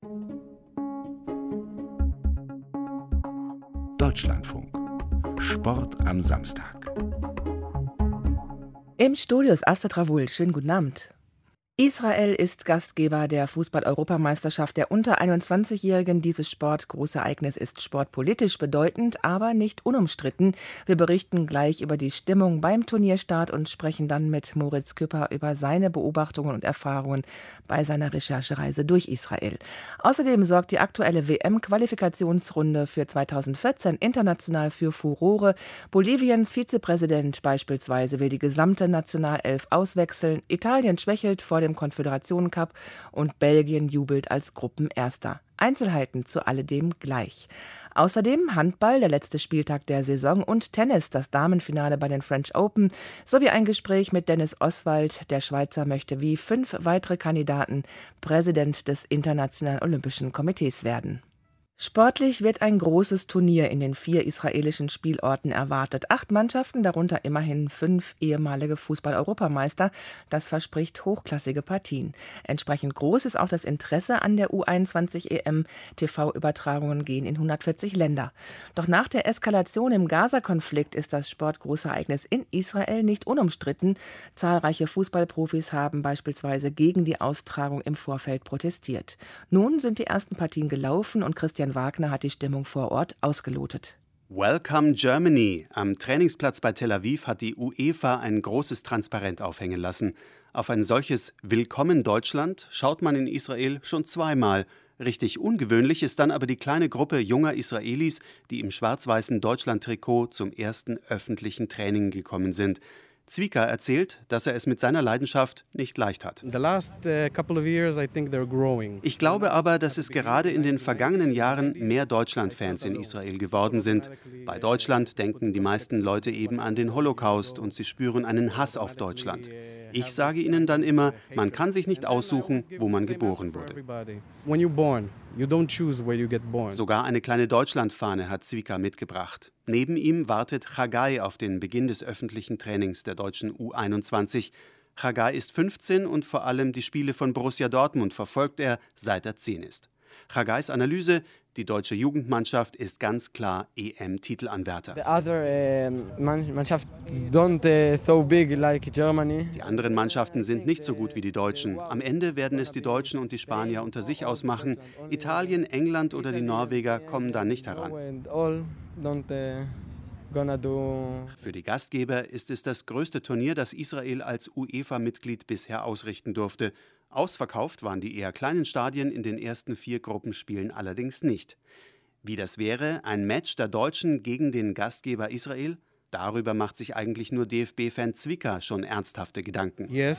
Deutschlandfunk. Sport am Samstag. Im Studio ist Astrid Ravul. Schönen guten Abend. Israel ist Gastgeber der Fußball-Europameisterschaft der unter 21-Jährigen. Dieses Sportgroßereignis ist sportpolitisch bedeutend, aber nicht unumstritten. Wir berichten gleich über die Stimmung beim Turnierstart und sprechen dann mit Moritz Küpper über seine Beobachtungen und Erfahrungen bei seiner Recherchereise durch Israel. Außerdem sorgt die aktuelle WM-Qualifikationsrunde für 2014 international für Furore. Boliviens Vizepräsident beispielsweise will die gesamte Nationalelf auswechseln. Italien schwächelt vor dem Konföderationen-Cup und Belgien jubelt als Gruppenerster. Einzelheiten zu alledem gleich. Außerdem Handball, der letzte Spieltag der Saison, und Tennis, das Damenfinale bei den French Open, sowie ein Gespräch mit Dennis Oswald. Der Schweizer möchte wie 5 weitere Kandidaten Präsident des Internationalen Olympischen Komitees werden. Sportlich wird ein großes Turnier in den 4 israelischen Spielorten erwartet. 8 Mannschaften, darunter immerhin 5 ehemalige Fußball-Europameister. Das verspricht hochklassige Partien. Entsprechend groß ist auch das Interesse an der U21-EM. TV-Übertragungen gehen in 140 Länder. Doch nach der Eskalation im Gaza-Konflikt ist das Sportgroßereignis in Israel nicht unumstritten. Zahlreiche Fußballprofis haben beispielsweise gegen die Austragung im Vorfeld protestiert. Nun sind die ersten Partien gelaufen und Christian Wagner hat die Stimmung vor Ort ausgelotet. Welcome Germany. Am Trainingsplatz bei Tel Aviv hat die UEFA ein großes Transparent aufhängen lassen. Auf ein solches Willkommen Deutschland schaut man in Israel schon zweimal. Richtig ungewöhnlich ist dann aber die kleine Gruppe junger Israelis, die im schwarz-weißen Deutschland-Trikot zum ersten öffentlichen Training gekommen sind. Zwika erzählt, dass er es mit seiner Leidenschaft nicht leicht hat. Ich glaube aber, dass es gerade in den vergangenen Jahren mehr Deutschland-Fans in Israel geworden sind. Bei Deutschland denken die meisten Leute eben an den Holocaust und sie spüren einen Hass auf Deutschland. Ich sage ihnen dann immer, man kann sich nicht aussuchen, wo man geboren wurde. Sogar eine kleine Deutschlandfahne hat Zwika mitgebracht. Neben ihm wartet Chagai auf den Beginn des öffentlichen Trainings der deutschen U21. Chagai ist 15 und vor allem die Spiele von Borussia Dortmund verfolgt er, seit er 10 ist. Chagais Analyse: Die deutsche Jugendmannschaft ist ganz klar EM-Titelanwärter. Die anderen Mannschaften sind nicht so gut wie die Deutschen. Am Ende werden es die Deutschen und die Spanier unter sich ausmachen. Italien, England oder die Norweger kommen da nicht heran. Für die Gastgeber ist es das größte Turnier, das Israel als UEFA-Mitglied bisher ausrichten durfte. Ausverkauft waren die eher kleinen Stadien in den ersten 4 Gruppenspielen allerdings nicht. Wie das wäre, ein Match der Deutschen gegen den Gastgeber Israel? Darüber macht sich eigentlich nur DFB-Fan Zwika schon ernsthafte Gedanken. Ja,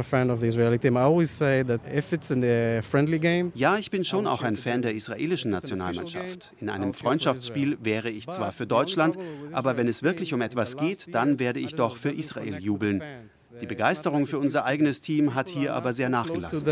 ich bin schon auch ein Fan der israelischen Nationalmannschaft. In einem Freundschaftsspiel wäre ich zwar für Deutschland, aber wenn es wirklich um etwas geht, dann werde ich doch für Israel jubeln. Die Begeisterung für unser eigenes Team hat hier aber sehr nachgelassen.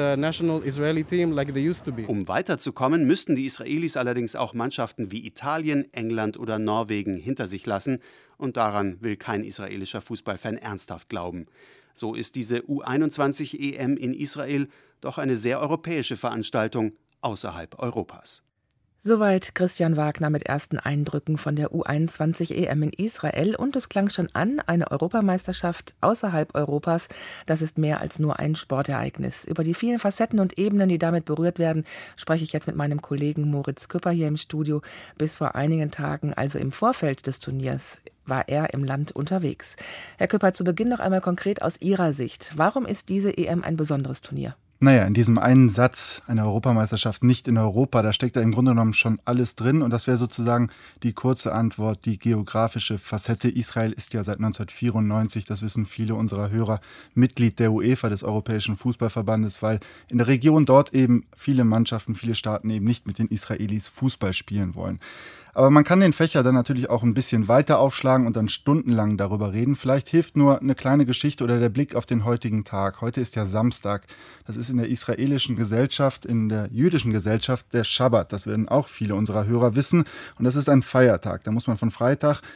Um weiterzukommen, müssten die Israelis allerdings auch Mannschaften wie Italien, England oder Norwegen hinter sich lassen. Und daran will kein israelischer Fußballfan ernsthaft glauben. So ist diese U21-EM in Israel doch eine sehr europäische Veranstaltung außerhalb Europas. Soweit Christian Wagner mit ersten Eindrücken von der U21-EM in Israel. Und es klang schon an, eine Europameisterschaft außerhalb Europas, das ist mehr als nur ein Sportereignis. Über die vielen Facetten und Ebenen, die damit berührt werden, spreche ich jetzt mit meinem Kollegen Moritz Küpper hier im Studio. Bis vor einigen Tagen, also im Vorfeld des Turniers, war er im Land unterwegs. Herr Küpper, zu Beginn noch einmal konkret aus Ihrer Sicht. Warum ist diese EM ein besonderes Turnier? Naja, in diesem einen Satz, eine Europameisterschaft nicht in Europa, da steckt ja im Grunde genommen schon alles drin. Und das wäre sozusagen die kurze Antwort, die geografische Facette. Israel ist ja seit 1994, das wissen viele unserer Hörer, Mitglied der UEFA, des Europäischen Fußballverbandes, weil in der Region dort eben viele Mannschaften, viele Staaten eben nicht mit den Israelis Fußball spielen wollen. Aber man kann den Fächer dann natürlich auch ein bisschen weiter aufschlagen und dann stundenlang darüber reden. Vielleicht hilft nur eine kleine Geschichte oder der Blick auf den heutigen Tag. Heute ist ja Samstag. Das ist in der israelischen Gesellschaft, in der jüdischen Gesellschaft der Schabbat. Das werden auch viele unserer Hörer wissen. Und das ist ein Feiertag. Da muss man von Freitag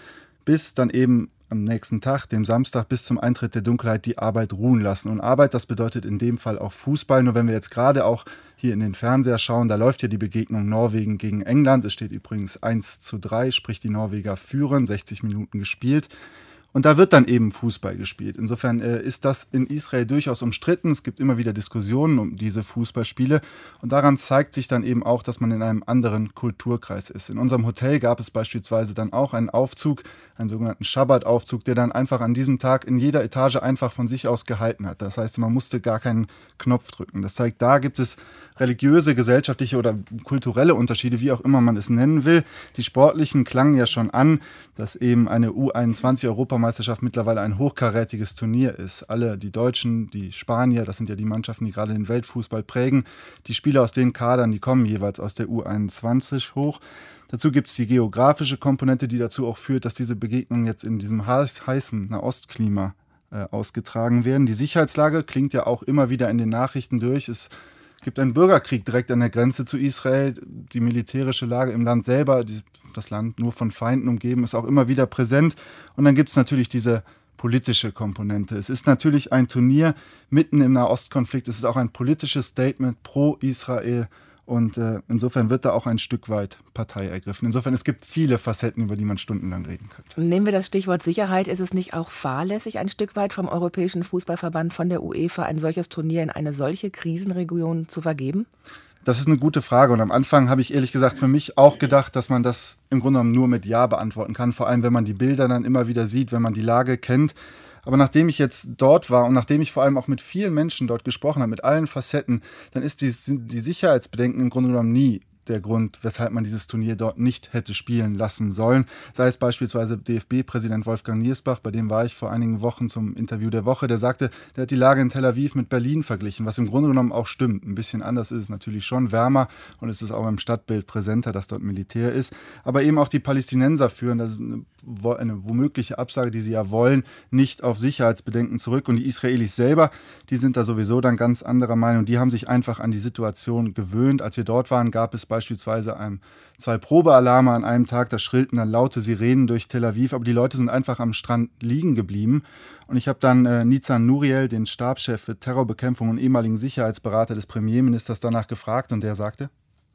bis dann eben am nächsten Tag, dem Samstag, bis zum Eintritt der Dunkelheit die Arbeit ruhen lassen. Und Arbeit, das bedeutet in dem Fall auch Fußball. Nur wenn wir jetzt gerade auch hier in den Fernseher schauen, da läuft ja die Begegnung Norwegen gegen England. Es steht übrigens 1:3, sprich die Norweger führen, 60 Minuten gespielt. Und da wird dann eben Fußball gespielt. Insofern ist das in Israel durchaus umstritten. Es gibt immer wieder Diskussionen um diese Fußballspiele. Und daran zeigt sich dann eben auch, dass man in einem anderen Kulturkreis ist. In unserem Hotel gab es beispielsweise dann auch einen Aufzug, einen sogenannten Schabbat-Aufzug, der dann einfach an diesem Tag in jeder Etage einfach von sich aus gehalten hat. Das heißt, man musste gar keinen Knopf drücken. Das zeigt, da gibt es religiöse, gesellschaftliche oder kulturelle Unterschiede, wie auch immer man es nennen will. Die sportlichen klangen ja schon an, dass eben eine U21-Europameisterschaft mittlerweile ein hochkarätiges Turnier ist. Alle, die Deutschen, die Spanier, das sind ja die Mannschaften, die gerade den Weltfußball prägen, die Spieler aus den Kadern, die kommen jeweils aus der U21 hoch. Dazu gibt es die geografische Komponente, die dazu auch führt, dass diese Begegnungen jetzt in diesem heißen Nahostklima ausgetragen werden. Die Sicherheitslage klingt ja auch immer wieder in den Nachrichten durch. Es gibt einen Bürgerkrieg direkt an der Grenze zu Israel. Die militärische Lage im Land selber, das Land nur von Feinden umgeben, ist auch immer wieder präsent. Und dann gibt es natürlich diese politische Komponente. Es ist natürlich ein Turnier mitten im Nahostkonflikt. Es ist auch ein politisches Statement pro Israel. Und insofern wird da auch ein Stück weit Partei ergriffen. Insofern, es gibt viele Facetten, über die man stundenlang reden könnte. Nehmen wir das Stichwort Sicherheit. Ist es nicht auch fahrlässig ein Stück weit vom Europäischen Fußballverband, von der UEFA, ein solches Turnier in eine solche Krisenregion zu vergeben? Das ist eine gute Frage. Und am Anfang habe ich ehrlich gesagt für mich auch gedacht, dass man das im Grunde genommen nur mit Ja beantworten kann. Vor allem, wenn man die Bilder dann immer wieder sieht, wenn man die Lage kennt. Aber nachdem ich jetzt dort war und nachdem ich vor allem auch mit vielen Menschen dort gesprochen habe, mit allen Facetten, dann sind die Sicherheitsbedenken im Grunde genommen nie der Grund, weshalb man dieses Turnier dort nicht hätte spielen lassen sollen. Sei es beispielsweise DFB-Präsident Wolfgang Niersbach, bei dem war ich vor einigen Wochen zum Interview der Woche, der sagte, der hat die Lage in Tel Aviv mit Berlin verglichen, was im Grunde genommen auch stimmt. Ein bisschen anders ist es natürlich schon, wärmer, und es ist auch im Stadtbild präsenter, dass dort Militär ist. Aber eben auch die Palästinenser führen, das ist eine womögliche Absage, die sie ja wollen, nicht auf Sicherheitsbedenken zurück. Und die Israelis selber, die sind da sowieso dann ganz anderer Meinung. Die haben sich einfach an die Situation gewöhnt. Als wir dort waren, gab es beispielsweise 2 Probealarme an einem Tag. Da schrillten dann laute Sirenen durch Tel Aviv. Aber die Leute sind einfach am Strand liegen geblieben. Und ich habe dann Nizan Nuriel, den Stabschef für Terrorbekämpfung und ehemaligen Sicherheitsberater des Premierministers, danach gefragt. Und der sagte: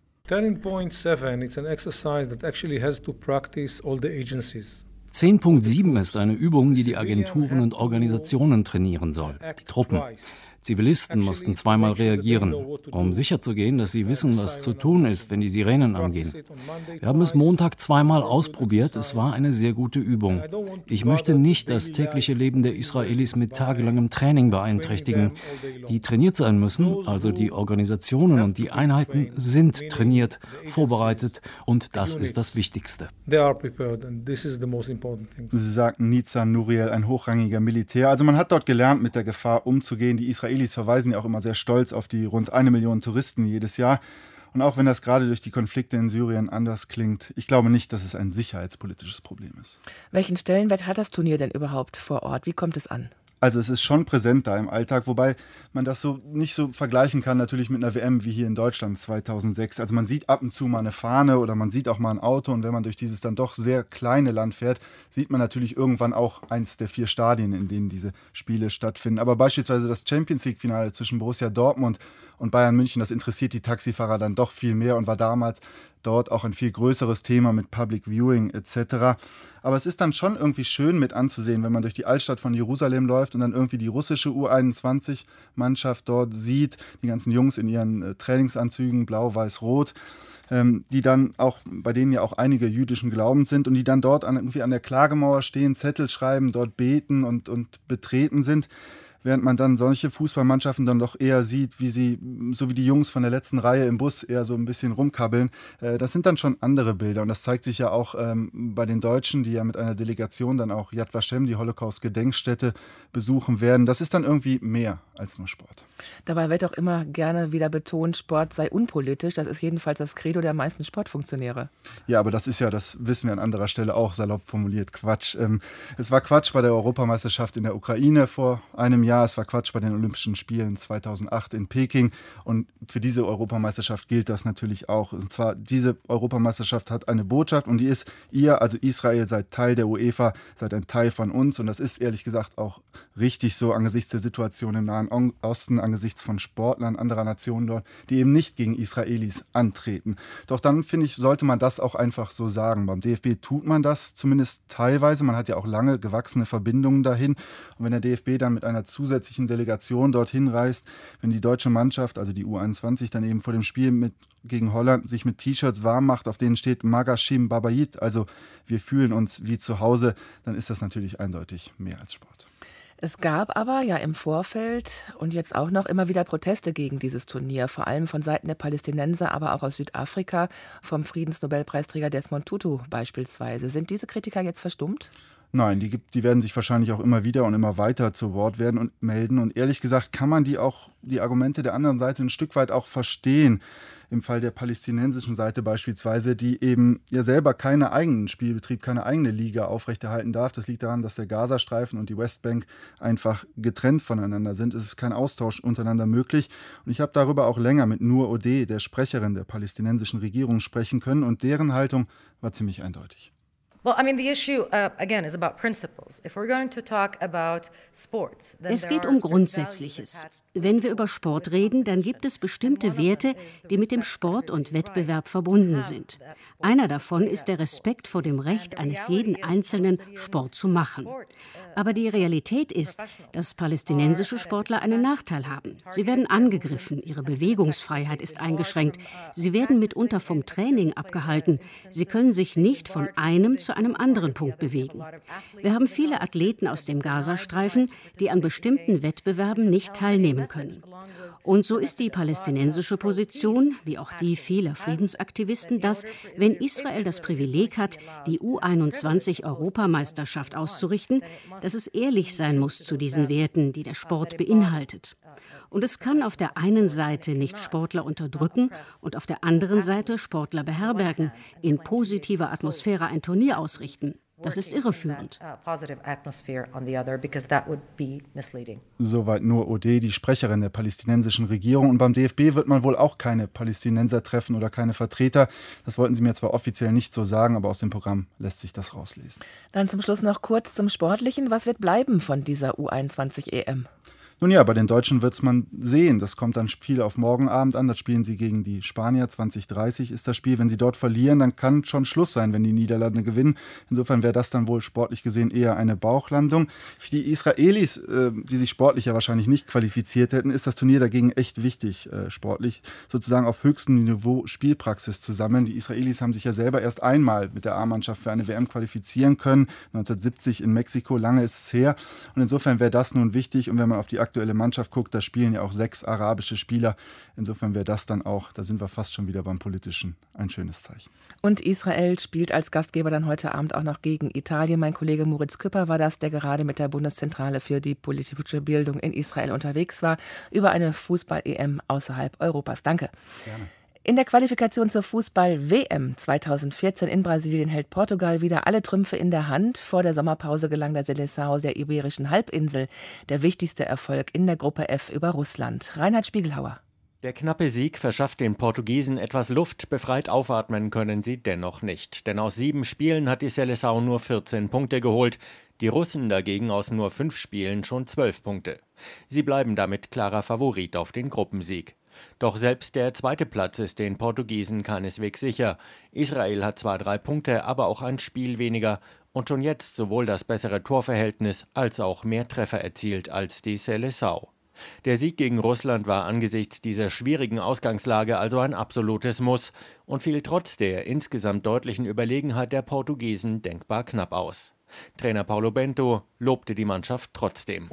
10.7, it's an exercise that actually has to practice all the agencies. 10.7 ist eine Übung, die die Agenturen und Organisationen trainieren soll, die Truppen. Zivilisten mussten 2-mal reagieren, um sicherzugehen, dass sie wissen, was zu tun ist, wenn die Sirenen angehen. Wir haben es Montag 2-mal ausprobiert. Es war eine sehr gute Übung. Ich möchte nicht das tägliche Leben der Israelis mit tagelangem Training beeinträchtigen. Die trainiert sein müssen, also die Organisationen und die Einheiten sind trainiert, vorbereitet, und das ist das Wichtigste. Sie sagten Nizan Nuriel, ein hochrangiger Militär. Also man hat dort gelernt, mit der Gefahr umzugehen. Die Israelis verweisen ja auch immer sehr stolz auf die rund 1 Million Touristen jedes Jahr. Und auch wenn das gerade durch die Konflikte in Syrien anders klingt, ich glaube nicht, dass es ein sicherheitspolitisches Problem ist. Welchen Stellenwert hat das Turnier denn überhaupt vor Ort? Wie kommt es an? Also es ist schon präsent da im Alltag, wobei man das so nicht so vergleichen kann natürlich mit einer WM wie hier in Deutschland 2006. Also man sieht ab und zu mal eine Fahne oder man sieht auch mal ein Auto, und wenn man durch dieses dann doch sehr kleine Land fährt, sieht man natürlich irgendwann auch eins der 4 Stadien, in denen diese Spiele stattfinden. Aber beispielsweise das Champions-League-Finale zwischen Borussia Dortmund und Bayern München, das interessiert die Taxifahrer dann doch viel mehr und war damals dort auch ein viel größeres Thema mit Public Viewing etc. Aber es ist dann schon irgendwie schön mit anzusehen, wenn man durch die Altstadt von Jerusalem läuft und dann irgendwie die russische U21-Mannschaft dort sieht, die ganzen Jungs in ihren Trainingsanzügen, blau, weiß, rot, die dann auch, bei denen ja auch einige jüdischen Glaubens sind und die dann dort irgendwie an der Klagemauer stehen, Zettel schreiben, dort beten und betreten sind. Während man dann solche Fußballmannschaften dann doch eher sieht, wie sie, so wie die Jungs von der letzten Reihe im Bus, eher so ein bisschen rumkabbeln. Das sind dann schon andere Bilder. Und das zeigt sich ja auch bei den Deutschen, die ja mit einer Delegation dann auch Yad Vashem, die Holocaust-Gedenkstätte, besuchen werden. Das ist dann irgendwie mehr als nur Sport. Dabei wird auch immer gerne wieder betont, Sport sei unpolitisch. Das ist jedenfalls das Credo der meisten Sportfunktionäre. Ja, aber das ist ja, das wissen wir an anderer Stelle auch, salopp formuliert, Quatsch. Es war Quatsch bei der Europameisterschaft in der Ukraine vor einem Jahr. Jahr, es war Quatsch bei den Olympischen Spielen 2008 in Peking. Und für diese Europameisterschaft gilt das natürlich auch. Und zwar, diese Europameisterschaft hat eine Botschaft und die ist, ihr, also Israel, seid Teil der UEFA, seid ein Teil von uns. Und das ist ehrlich gesagt auch richtig so angesichts der Situation im Nahen Osten, angesichts von Sportlern anderer Nationen dort, die eben nicht gegen Israelis antreten. Doch dann, finde ich, sollte man das auch einfach so sagen. Beim DFB tut man das zumindest teilweise. Man hat ja auch lange gewachsene Verbindungen dahin. Und wenn der DFB dann mit einer zusätzlichen Delegation dorthin reist, wenn die deutsche Mannschaft, also die U21, dann eben vor dem Spiel gegen Holland sich mit T-Shirts warm macht, auf denen steht Magashim Babayit, also wir fühlen uns wie zu Hause, dann ist das natürlich eindeutig mehr als Sport. Es gab aber ja im Vorfeld und jetzt auch noch immer wieder Proteste gegen dieses Turnier, vor allem von Seiten der Palästinenser, aber auch aus Südafrika, vom Friedensnobelpreisträger Desmond Tutu beispielsweise. Sind diese Kritiker jetzt verstummt? Nein, die werden sich wahrscheinlich auch immer wieder und immer weiter zu Wort werden und melden. Und ehrlich gesagt kann man die Argumente der anderen Seite ein Stück weit auch verstehen. Im Fall der palästinensischen Seite beispielsweise, die eben ja selber keinen eigenen Spielbetrieb, keine eigene Liga aufrechterhalten darf. Das liegt daran, dass der Gazastreifen und die Westbank einfach getrennt voneinander sind. Es ist kein Austausch untereinander möglich. Und ich habe darüber auch länger mit Noor Odeh, der Sprecherin der palästinensischen Regierung, sprechen können. Und deren Haltung war ziemlich eindeutig. Es geht um Grundsätzliches. Wenn wir über Sport reden, dann gibt es bestimmte Werte, die mit dem Sport und Wettbewerb verbunden sind. Einer davon ist der Respekt vor dem Recht eines jeden Einzelnen, Sport zu machen. Aber die Realität ist, dass palästinensische Sportler einen Nachteil haben. Sie werden angegriffen, ihre Bewegungsfreiheit ist eingeschränkt, sie werden mitunter vom Training abgehalten, sie können sich nicht von einem zu einem anderen Punkt bewegen. Wir haben viele Athleten aus dem Gazastreifen, die an bestimmten Wettbewerben nicht teilnehmen können. Und so ist die palästinensische Position, wie auch die vieler Friedensaktivisten, dass, wenn Israel das Privileg hat, die U21-Europameisterschaft auszurichten, dass es ehrlich sein muss zu diesen Werten, die der Sport beinhaltet. Und es kann auf der einen Seite nicht Sportler unterdrücken und auf der anderen Seite Sportler beherbergen, in positiver Atmosphäre ein Turnier ausrichten. Das ist irreführend. Soweit Noor Odeh, die Sprecherin der palästinensischen Regierung. Und beim DFB wird man wohl auch keine Palästinenser treffen oder keine Vertreter. Das wollten sie mir zwar offiziell nicht so sagen, aber aus dem Programm lässt sich das rauslesen. Dann zum Schluss noch kurz zum Sportlichen. Was wird bleiben von dieser U21-EM? Nun ja, bei den Deutschen wird es man sehen. Das kommt dann viel auf morgen Abend an. Das spielen sie gegen die Spanier. 20:30 ist das Spiel. Wenn sie dort verlieren, dann kann schon Schluss sein, wenn die Niederlande gewinnen. Insofern wäre das dann wohl sportlich gesehen eher eine Bauchlandung. Für die Israelis, die sich sportlich ja wahrscheinlich nicht qualifiziert hätten, ist das Turnier dagegen echt wichtig, sportlich sozusagen auf höchstem Niveau Spielpraxis zu sammeln. Die Israelis haben sich ja selber erst einmal mit der A-Mannschaft für eine WM qualifizieren können. 1970 in Mexiko, lange ist es her. Und insofern wäre das nun wichtig. Und wenn man auf die aktuelle Mannschaft guckt, da spielen ja auch 6 arabische Spieler. Insofern wäre das dann auch, da sind wir fast schon wieder beim Politischen, ein schönes Zeichen. Und Israel spielt als Gastgeber dann heute Abend auch noch gegen Italien. Mein Kollege Moritz Küpper war das, der gerade mit der Bundeszentrale für die politische Bildung in Israel unterwegs war, über eine Fußball-EM außerhalb Europas. Danke. Gerne. In der Qualifikation zur Fußball-WM 2014 in Brasilien hält Portugal wieder alle Trümpfe in der Hand. Vor der Sommerpause gelang der Seleção der Iberischen Halbinsel der wichtigste Erfolg in der Gruppe F über Russland. Reinhard Spiegelhauer. Der knappe Sieg verschafft den Portugiesen etwas Luft, befreit aufatmen können sie dennoch nicht. Denn aus 7 Spielen hat die Seleção nur 14 Punkte geholt, die Russen dagegen aus nur 5 Spielen schon 12 Punkte. Sie bleiben damit klarer Favorit auf den Gruppensieg. Doch selbst der 2. Platz ist den Portugiesen keineswegs sicher. Israel hat zwar 3 Punkte, aber auch ein Spiel weniger und schon jetzt sowohl das bessere Torverhältnis als auch mehr Treffer erzielt als die Seleção. Der Sieg gegen Russland war angesichts dieser schwierigen Ausgangslage also ein absolutes Muss und fiel trotz der insgesamt deutlichen Überlegenheit der Portugiesen denkbar knapp aus. Trainer Paulo Bento lobte die Mannschaft trotzdem.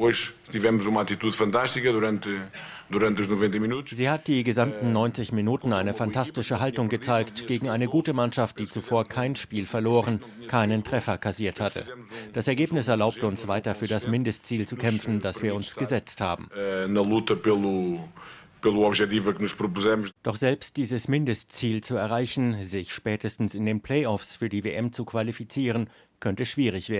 Sie hat die gesamten 90 Minuten eine fantastische Haltung gezeigt gegen eine gute Mannschaft, die zuvor kein Spiel verloren, keinen Treffer kassiert hatte. Das Ergebnis erlaubt uns weiter für das Mindestziel zu kämpfen, das wir uns gesetzt haben. Doch selbst dieses Mindestziel zu erreichen, sich spätestens in den Playoffs für die WM zu qualifizieren, könnte schwierig werden.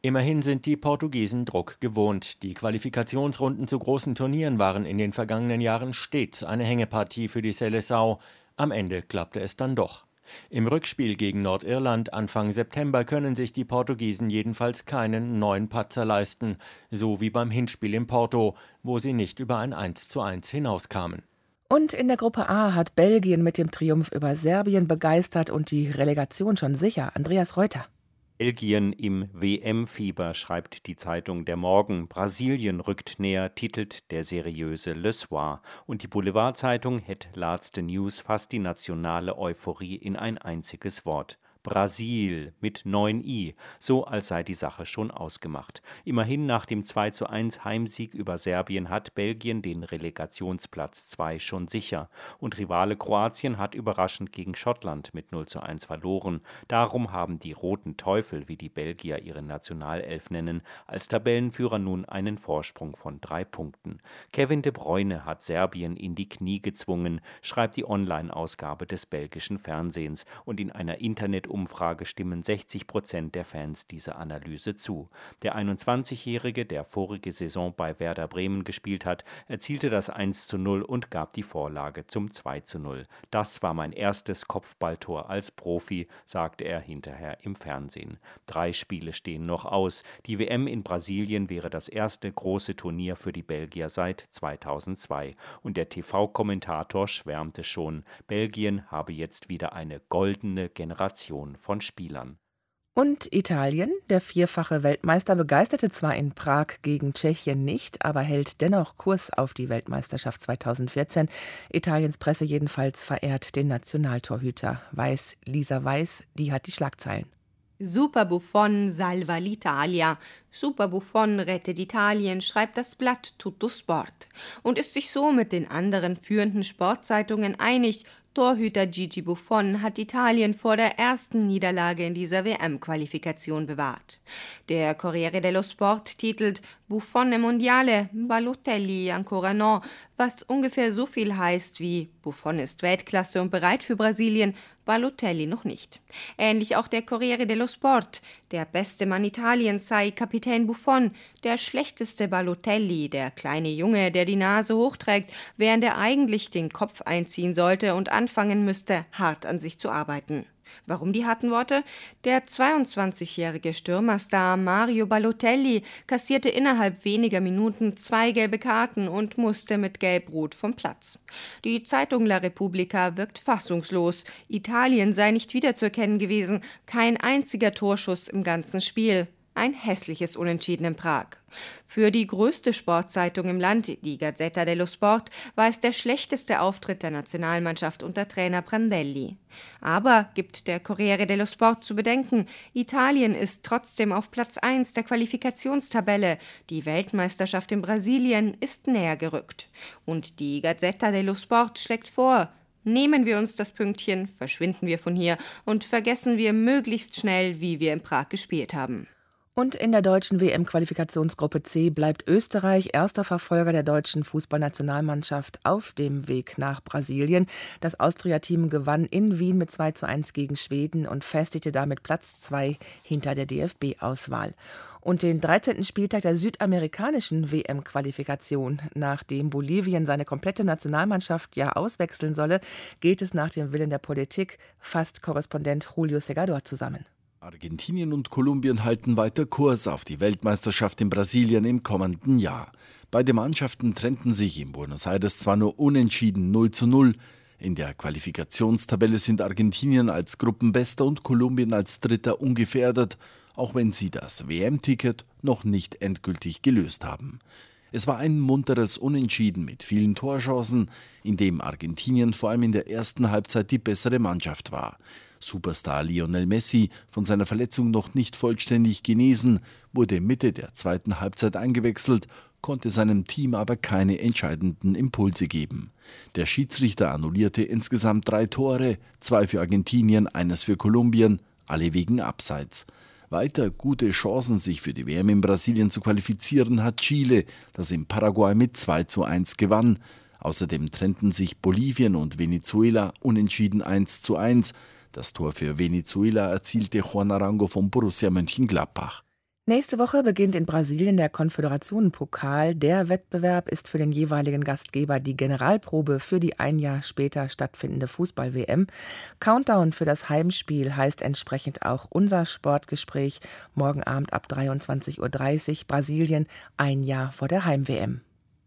Immerhin sind die Portugiesen Druck gewohnt. Die Qualifikationsrunden zu großen Turnieren waren in den vergangenen Jahren stets eine Hängepartie für die Seleção. Am Ende klappte es dann doch. Im Rückspiel gegen Nordirland Anfang September können sich die Portugiesen jedenfalls keinen neuen Patzer leisten, so wie beim Hinspiel in Porto, wo sie nicht über ein 1:1 hinauskamen. Und in der Gruppe A hat Belgien mit dem Triumph über Serbien begeistert und die Relegation schon sicher. Andreas Reuter. Belgien im WM-Fieber, schreibt die Zeitung Der Morgen. Brasilien rückt näher, titelt der seriöse Le Soir. Und die Boulevardzeitung Het Laatste Nieuws fasst die nationale Euphorie in ein einziges Wort. Brasil mit 9i, so als sei die Sache schon ausgemacht. Immerhin nach dem 2:1 Heimsieg über Serbien hat Belgien den Relegationsplatz 2 schon sicher. Und Rivale Kroatien hat überraschend gegen Schottland mit 0:1 verloren. Darum haben die Roten Teufel, wie die Belgier ihre Nationalelf nennen, als Tabellenführer nun einen Vorsprung von 3 Punkten. Kevin De Bruyne hat Serbien in die Knie gezwungen, schreibt die Online-Ausgabe des belgischen Fernsehens. Und in einer Internetumfrage stimmen 60% der Fans dieser Analyse zu. Der 21-Jährige, der vorige Saison bei Werder Bremen gespielt hat, erzielte das 1:0 und gab die Vorlage zum 2:0. Das war mein erstes Kopfballtor als Profi, sagte er hinterher im Fernsehen. 3 Spiele stehen noch aus. Die WM in Brasilien wäre das erste große Turnier für die Belgier seit 2002. Und der TV-Kommentator schwärmte schon. Belgien habe jetzt wieder eine goldene Generation von Spielern. Und Italien, der vierfache Weltmeister, begeisterte zwar in Prag gegen Tschechien nicht, aber hält dennoch Kurs auf die Weltmeisterschaft 2014. Italiens Presse jedenfalls verehrt den Nationaltorhüter. Lisa Weiß, die hat die Schlagzeilen. Super Buffon salva l'Italia. Super Buffon rettet Italien, schreibt das Blatt Tutto Sport und ist sich so mit den anderen führenden Sportzeitungen einig. Torhüter Gigi Buffon hat Italien vor der ersten Niederlage in dieser WM-Qualifikation bewahrt. Der Corriere dello Sport titelt Buffon im Mondiale, Balotelli ancora no, was ungefähr so viel heißt wie Buffon ist Weltklasse und bereit für Brasilien, Balotelli noch nicht. Ähnlich auch der Corriere dello Sport. Der beste Mann Italiens sei Kapitän Buffon, der schlechteste Balotelli, der kleine Junge, der die Nase hochträgt, während er eigentlich den Kopf einziehen sollte und anfangen müsste, hart an sich zu arbeiten. Warum die harten Worte? Der 22-jährige Stürmerstar Mario Balotelli kassierte innerhalb weniger Minuten 2 gelbe Karten und musste mit Gelb-Rot vom Platz. Die Zeitung La Repubblica wirkt fassungslos. Italien sei nicht wiederzuerkennen gewesen, kein einziger Torschuss im ganzen Spiel. Ein hässliches Unentschieden in Prag. Für die größte Sportzeitung im Land, die Gazzetta dello Sport, war es der schlechteste Auftritt der Nationalmannschaft unter Trainer Prandelli. Aber, gibt der Corriere dello Sport zu bedenken, Italien ist trotzdem auf Platz 1 der Qualifikationstabelle. Die Weltmeisterschaft in Brasilien ist näher gerückt. Und die Gazzetta dello Sport schlägt vor: Nehmen wir uns das Pünktchen, verschwinden wir von hier und vergessen wir möglichst schnell, wie wir in Prag gespielt haben. Und in der deutschen WM-Qualifikationsgruppe C bleibt Österreich erster Verfolger der deutschen Fußballnationalmannschaft auf dem Weg nach Brasilien. Das Austria-Team gewann in Wien mit 2:1 gegen Schweden und festigte damit Platz 2 hinter der DFB-Auswahl. Und den 13. Spieltag der südamerikanischen WM-Qualifikation, nachdem Bolivien seine komplette Nationalmannschaft ja auswechseln solle, geht es nach dem Willen der Politik, fasst Korrespondent Julio Segador zusammen. Argentinien und Kolumbien halten weiter Kurs auf die Weltmeisterschaft in Brasilien im kommenden Jahr. Beide Mannschaften trennten sich in Buenos Aires zwar nur unentschieden 0:0. In der Qualifikationstabelle sind Argentinien als Gruppenbester und Kolumbien als Dritter ungefährdet, auch wenn sie das WM-Ticket noch nicht endgültig gelöst haben. Es war ein munteres Unentschieden mit vielen Torchancen, in dem Argentinien vor allem in der ersten Halbzeit die bessere Mannschaft war. Superstar Lionel Messi, von seiner Verletzung noch nicht vollständig genesen, wurde Mitte der zweiten Halbzeit eingewechselt, konnte seinem Team aber keine entscheidenden Impulse geben. Der Schiedsrichter annullierte insgesamt 3 Tore, 2 für Argentinien, 1 für Kolumbien, alle wegen Abseits. Weiter gute Chancen, sich für die WM in Brasilien zu qualifizieren, hat Chile, das in Paraguay mit 2:1 gewann. Außerdem trennten sich Bolivien und Venezuela unentschieden 1:1. Das Tor für Venezuela erzielte Juan Arango von Borussia Mönchengladbach. Nächste Woche beginnt in Brasilien der Konföderationenpokal. Der Wettbewerb ist für den jeweiligen Gastgeber die Generalprobe für die ein Jahr später stattfindende Fußball-WM. Countdown für das Heimspiel heißt entsprechend auch unser Sportgespräch. Morgen Abend ab 23:30 Uhr Brasilien, ein Jahr vor der Heim-WM.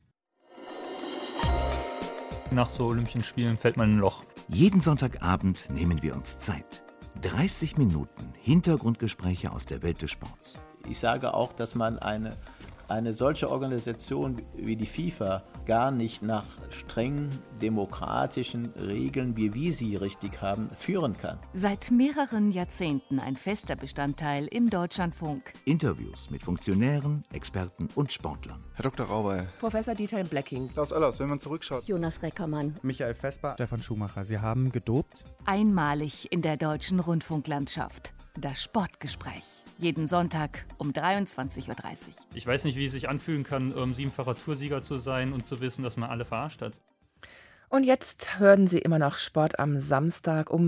Nach so Olympischen Spielen fällt man in ein Loch. Jeden Sonntagabend nehmen wir uns Zeit. 30 Minuten Hintergrundgespräche aus der Welt des Sports. Ich sage auch, dass man eine solche Organisation wie die FIFA gar nicht nach strengen demokratischen Regeln, wie wir sie richtig haben, führen kann. Seit mehreren Jahrzehnten ein fester Bestandteil im Deutschlandfunk. Interviews mit Funktionären, Experten und Sportlern. Herr Dr. Rauber. Professor Dieter Blacking. Klaus Oellers, wenn man zurückschaut. Jonas Reckermann. Michael Vesper. Stefan Schumacher. Sie haben gedopt? Einmalig in der deutschen Rundfunklandschaft. Das Sportgespräch. Jeden Sonntag um 23:30 Uhr. Ich weiß nicht, wie es sich anfühlen kann, 7-facher Toursieger zu sein und zu wissen, dass man alle verarscht hat. Und jetzt hören Sie immer noch Sport am Samstag um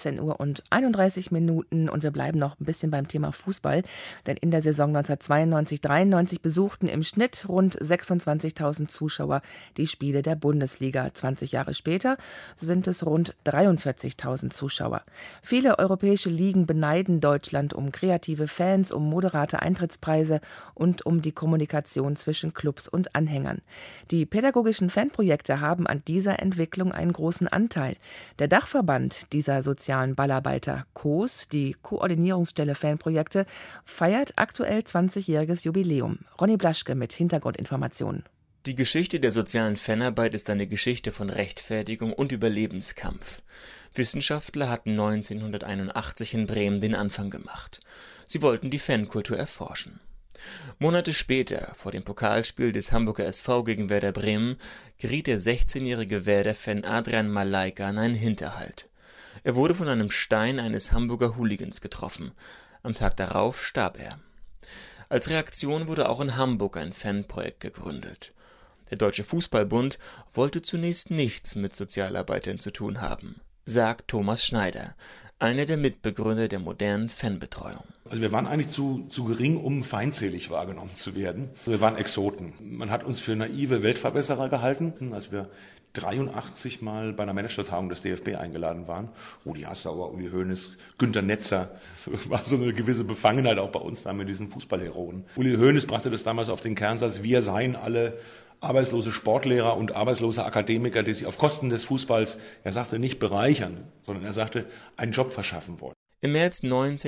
19:31 Uhr und wir bleiben noch ein bisschen beim Thema Fußball, denn in der Saison 1992/93 besuchten im Schnitt rund 26.000 Zuschauer die Spiele der Bundesliga. 20 Jahre später sind es rund 43.000 Zuschauer. Viele europäische Ligen beneiden Deutschland um kreative Fans, um moderate Eintrittspreise und um die Kommunikation zwischen Clubs und Anhängern. Die pädagogischen Fanprojekte haben an dieser Entwicklung einen großen Anteil. Der Dachverband dieser sozialen Ballarbeiter, KOS, die Koordinierungsstelle Fanprojekte, feiert aktuell 20-jähriges Jubiläum. Ronny Blaschke mit Hintergrundinformationen. Die Geschichte der sozialen Fanarbeit ist eine Geschichte von Rechtfertigung und Überlebenskampf. Wissenschaftler hatten 1981 in Bremen den Anfang gemacht. Sie wollten die Fankultur erforschen. Monate später, vor dem Pokalspiel des Hamburger SV gegen Werder Bremen, geriet der 16-jährige Werder-Fan Adrian Malaika an einen Hinterhalt. Er wurde von einem Stein eines Hamburger Hooligans getroffen. Am Tag darauf starb er. Als Reaktion wurde auch in Hamburg ein Fanprojekt gegründet. Der Deutsche Fußballbund wollte zunächst nichts mit Sozialarbeitern zu tun haben, sagt Thomas Schneider, einer der Mitbegründer der modernen Fanbetreuung. Also wir waren eigentlich zu gering, um feindselig wahrgenommen zu werden. Wir waren Exoten. Man hat uns für naive Weltverbesserer gehalten, als wir 83 Mal bei einer Managertagung des DFB eingeladen waren. Rudi Assauer, Uli Hoeneß, Günter Netzer. Das war so eine gewisse Befangenheit auch bei uns da mit diesen Fußballheroen. Uli Hoeneß brachte das damals auf den Kernsatz, wir seien alle arbeitslose Sportlehrer und arbeitslose Akademiker, die sich auf Kosten des Fußballs, er sagte nicht bereichern, sondern er sagte, einen Job verschaffen wollen. Im März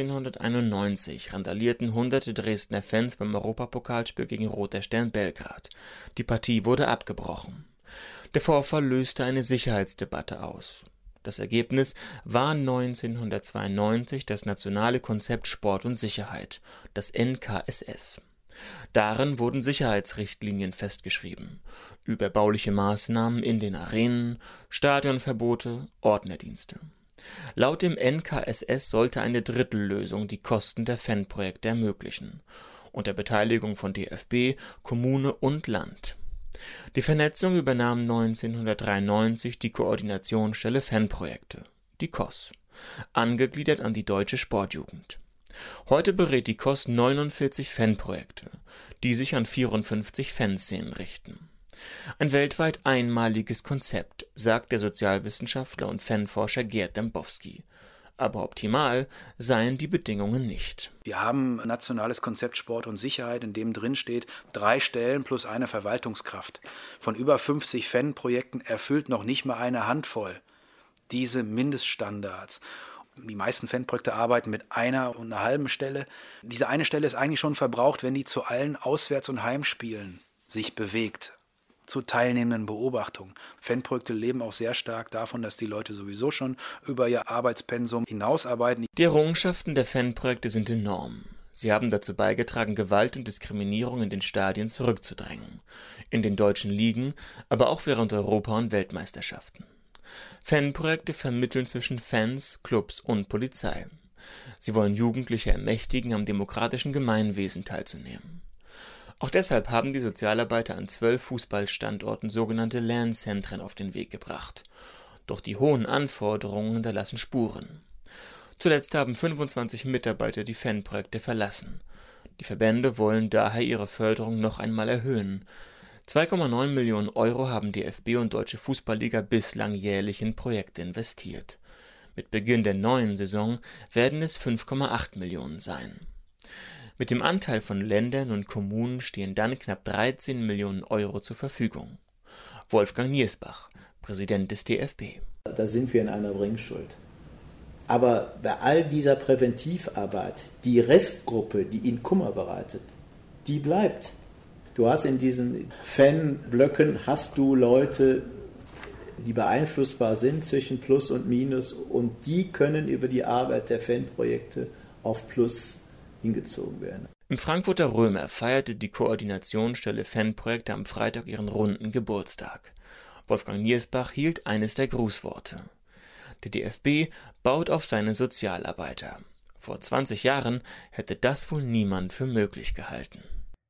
1991 randalierten hunderte Dresdner Fans beim Europapokalspiel gegen Roter Stern Belgrad. Die Partie wurde abgebrochen. Der Vorfall löste eine Sicherheitsdebatte aus. Das Ergebnis war 1992 das Nationale Konzept Sport und Sicherheit, das NKSS. Darin wurden Sicherheitsrichtlinien festgeschrieben, überbauliche Maßnahmen in den Arenen, Stadionverbote, Ordnerdienste. Laut dem NKSS sollte eine Drittellösung die Kosten der Fanprojekte ermöglichen, unter Beteiligung von DFB, Kommune und Land. Die Vernetzung übernahm 1993 die Koordinationsstelle Fanprojekte, die KOS, angegliedert an die Deutsche Sportjugend. Heute berät die KOS 49 Fanprojekte, die sich an 54 Fanszenen richten. Ein weltweit einmaliges Konzept, sagt der Sozialwissenschaftler und Fanforscher Gerd Dembowski. Aber optimal seien die Bedingungen nicht. Wir haben ein nationales Konzept Sport und Sicherheit, in dem drin steht 3 Stellen plus eine Verwaltungskraft. Von über 50 Fanprojekten erfüllt noch nicht mal eine Handvoll diese Mindeststandards. Die meisten Fanprojekte arbeiten mit einer und einer halben Stelle. Diese eine Stelle ist eigentlich schon verbraucht, wenn die zu allen Auswärts- und Heimspielen sich bewegt. Zu teilnehmenden Beobachtungen. Fanprojekte leben auch sehr stark davon, dass die Leute sowieso schon über ihr Arbeitspensum hinausarbeiten. Die Errungenschaften der Fanprojekte sind enorm. Sie haben dazu beigetragen, Gewalt und Diskriminierung in den Stadien zurückzudrängen. In den deutschen Ligen, aber auch während Europa- und Weltmeisterschaften. Fanprojekte vermitteln zwischen Fans, Clubs und Polizei. Sie wollen Jugendliche ermächtigen, am demokratischen Gemeinwesen teilzunehmen. Auch deshalb haben die Sozialarbeiter an 12 Fußballstandorten sogenannte Lernzentren auf den Weg gebracht. Doch die hohen Anforderungen hinterlassen Spuren. Zuletzt haben 25 Mitarbeiter die Fanprojekte verlassen. Die Verbände wollen daher ihre Förderung noch einmal erhöhen. 2,9 Millionen Euro haben DFB und Deutsche Fußballliga bislang jährlich in Projekte investiert. Mit Beginn der neuen Saison werden es 5,8 Millionen sein. Mit dem Anteil von Ländern und Kommunen stehen dann knapp 13 Millionen Euro zur Verfügung. Wolfgang Niersbach, Präsident des DFB. Da sind wir in einer Bringschuld. Aber bei all dieser Präventivarbeit, die Restgruppe, die Ihnen Kummer bereitet, die bleibt. Du hast in diesen Fanblöcken Leute, die beeinflussbar sind zwischen Plus und Minus, und die können über die Arbeit der Fanprojekte auf Plus hingezogen werden. Im Frankfurter Römer feierte die Koordinationsstelle Fanprojekte am Freitag ihren runden Geburtstag. Wolfgang Niersbach hielt eines der Grußworte. Der DFB baut auf seine Sozialarbeiter. Vor 20 Jahren hätte das wohl niemand für möglich gehalten.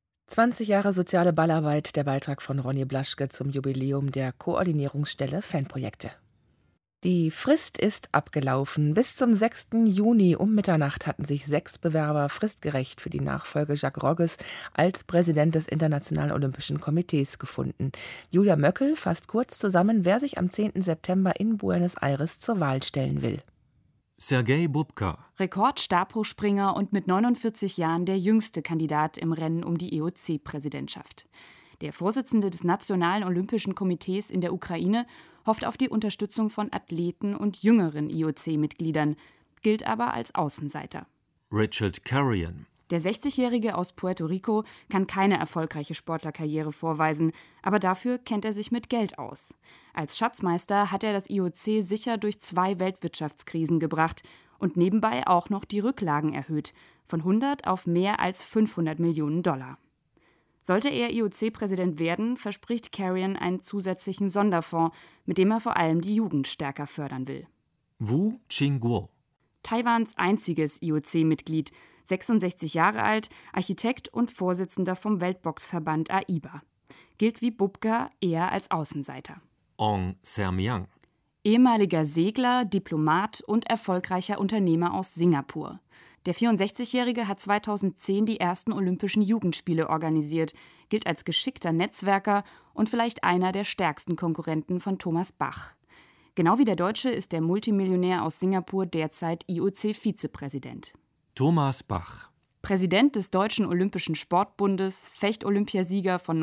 20 Jahre soziale Ballarbeit, der Beitrag von Ronny Blaschke zum Jubiläum der Koordinierungsstelle Fanprojekte. Die Frist ist abgelaufen. Bis zum 6. Juni um Mitternacht hatten sich 6 Bewerber fristgerecht für die Nachfolge Jacques Rogges als Präsident des Internationalen Olympischen Komitees gefunden. Julia Möckel fasst kurz zusammen, wer sich am 10. September in Buenos Aires zur Wahl stellen will. Sergei Bubka. Rekordstabhochspringer und mit 49 Jahren der jüngste Kandidat im Rennen um die IOC-Präsidentschaft. Der Vorsitzende des Nationalen Olympischen Komitees in der Ukraine hofft auf die Unterstützung von Athleten und jüngeren IOC-Mitgliedern, gilt aber als Außenseiter. Richard Carrion. Der 60-Jährige aus Puerto Rico kann keine erfolgreiche Sportlerkarriere vorweisen, aber dafür kennt er sich mit Geld aus. Als Schatzmeister hat er das IOC sicher durch 2 Weltwirtschaftskrisen gebracht und nebenbei auch noch die Rücklagen erhöht, von 100 auf mehr als 500 Millionen $. Sollte er IOC-Präsident werden, verspricht Carrion einen zusätzlichen Sonderfonds, mit dem er vor allem die Jugend stärker fördern will. Wu Qingguo. Taiwans einziges IOC-Mitglied, 66 Jahre alt, Architekt und Vorsitzender vom Weltboxverband AIBA. Gilt wie Bubka eher als Außenseiter. Ong Sermiang. Ehemaliger Segler, Diplomat und erfolgreicher Unternehmer aus Singapur. Der 64-Jährige hat 2010 die ersten Olympischen Jugendspiele organisiert, gilt als geschickter Netzwerker und vielleicht einer der stärksten Konkurrenten von Thomas Bach. Genau wie der Deutsche ist der Multimillionär aus Singapur derzeit IOC-Vizepräsident. Thomas Bach. Präsident des Deutschen Olympischen Sportbundes, Fecht-Olympiasieger von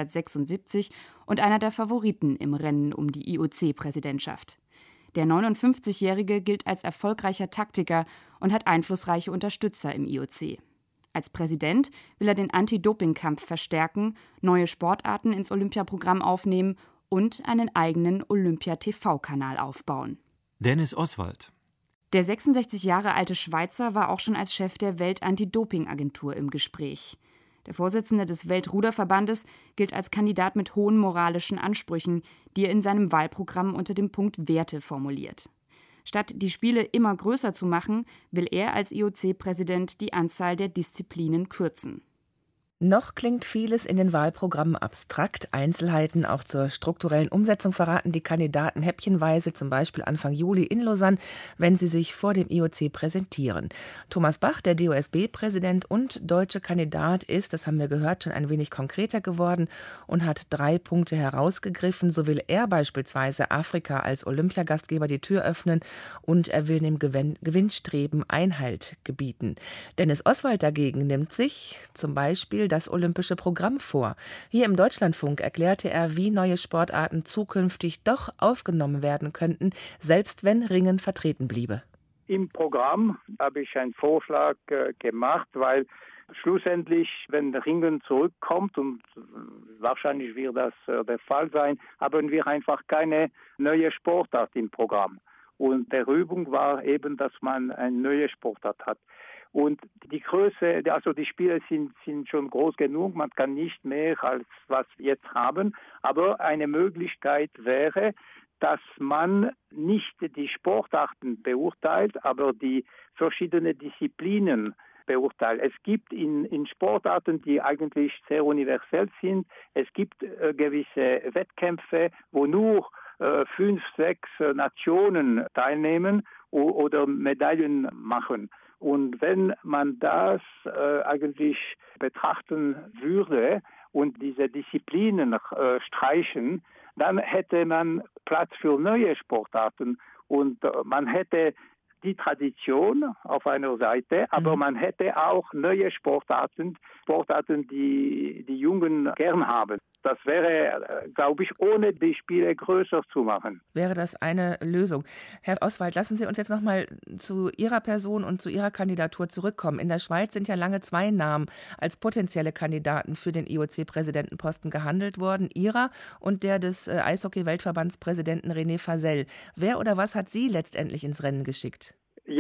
1976 und einer der Favoriten im Rennen um die IOC-Präsidentschaft. Der 59-Jährige gilt als erfolgreicher Taktiker und hat einflussreiche Unterstützer im IOC. Als Präsident will er den Anti-Doping-Kampf verstärken, neue Sportarten ins Olympiaprogramm aufnehmen und einen eigenen Olympia-TV-Kanal aufbauen. Dennis Oswald. Der 66 Jahre alte Schweizer war auch schon als Chef der Welt-Anti-Doping-Agentur im Gespräch. Der Vorsitzende des Weltruderverbandes gilt als Kandidat mit hohen moralischen Ansprüchen, die er in seinem Wahlprogramm unter dem Punkt Werte formuliert. Statt die Spiele immer größer zu machen, will er als IOC-Präsident die Anzahl der Disziplinen kürzen. Noch klingt vieles in den Wahlprogrammen abstrakt. Einzelheiten auch zur strukturellen Umsetzung verraten die Kandidaten häppchenweise, zum Beispiel Anfang Juli in Lausanne, wenn sie sich vor dem IOC präsentieren. Thomas Bach, der DOSB-Präsident und deutsche Kandidat, ist, das haben wir gehört, schon ein wenig konkreter geworden und hat 3 Punkte herausgegriffen. So will er beispielsweise Afrika als Olympiagastgeber die Tür öffnen und er will dem Gewinnstreben Einhalt gebieten. Dennis Oswald dagegen nimmt sich zum Beispiel das olympische Programm vor. Hier im Deutschlandfunk erklärte er, wie neue Sportarten zukünftig doch aufgenommen werden könnten, selbst wenn Ringen vertreten bliebe. Im Programm habe ich einen Vorschlag gemacht, weil schlussendlich, wenn Ringen zurückkommt, und wahrscheinlich wird das der Fall sein, haben wir einfach keine neue Sportart im Programm. Und der Übung war eben, dass man eine neue Sportart hat. Und die Größe, also die Spiele sind schon groß genug, man kann nicht mehr als was wir jetzt haben. Aber eine Möglichkeit wäre, dass man nicht die Sportarten beurteilt, aber die verschiedenen Disziplinen beurteilt. Es gibt in Sportarten, die eigentlich sehr universell sind, es gibt gewisse Wettkämpfe, wo nur 5, 6 Nationen teilnehmen oder Medaillen machen. Und wenn man das eigentlich betrachten würde und diese Disziplinen streichen, dann hätte man Platz für neue Sportarten und man hätte die Tradition auf einer Seite, aber man hätte auch neue Sportarten, die die Jungen gern haben. Das wäre, glaube ich, ohne die Spiele größer zu machen. Wäre das eine Lösung. Herr Oswald, lassen Sie uns jetzt noch mal zu Ihrer Person und zu Ihrer Kandidatur zurückkommen. In der Schweiz sind ja lange 2 Namen als potenzielle Kandidaten für den IOC-Präsidentenposten gehandelt worden. Ihrer und der des Eishockey-Weltverbandspräsidenten René Fasel. Wer oder was hat Sie letztendlich ins Rennen geschickt?